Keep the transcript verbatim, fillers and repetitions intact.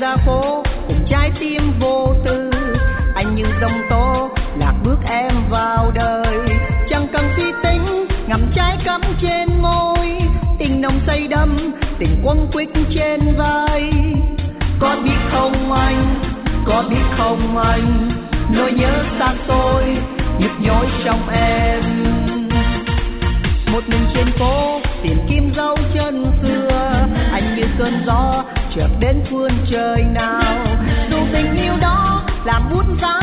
ra phố cùng trái tim vô tư. Anh như dòng tố lạc bước em vào đời, chẳng cần suy tính ngậm trái cắm trên môi. Tình nồng say đắm, tình quấn quýt trên vai. Có biết không anh, có biết không anh, nỗi nhớ xa xôi nhức nhối trong em. Một mình trên phố tìm kiếm dấu chân xưa, anh như cơn gió chợt đến phương trời nào. Dù tình yêu đó làm bút giá